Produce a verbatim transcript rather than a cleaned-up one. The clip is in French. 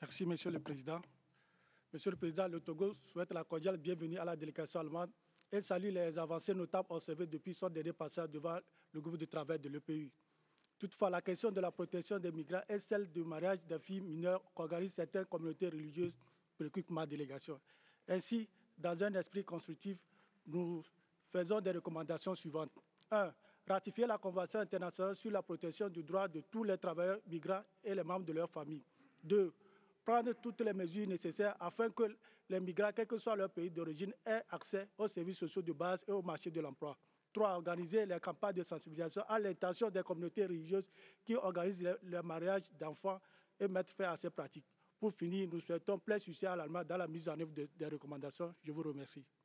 Merci, Monsieur le Président. Monsieur le Président, le Togo souhaite la cordiale bienvenue à la délégation allemande et salue les avancées notables observées depuis son dernier passage devant le groupe de travail de l'E P U. Toutefois, la question de la protection des migrants et celle du mariage des filles mineures qu'organisent certaines communautés religieuses préoccupe ma délégation. Ainsi, dans un esprit constructif, nous faisons des recommandations suivantes. un. Ratifier la Convention internationale sur la protection du droit de tous les travailleurs migrants et les membres de leurs familles. deux. Prendre toutes les mesures nécessaires afin que les migrants, quel que soit leur pays d'origine, aient accès aux services sociaux de base et au marché de l'emploi. trois. Organiser les campagnes de sensibilisation à l'intention des communautés religieuses qui organisent le, le mariage d'enfants et mettre fin à ces pratiques. Pour finir, nous souhaitons plein succès à l'Allemagne dans la mise en œuvre de- des recommandations. Je vous remercie.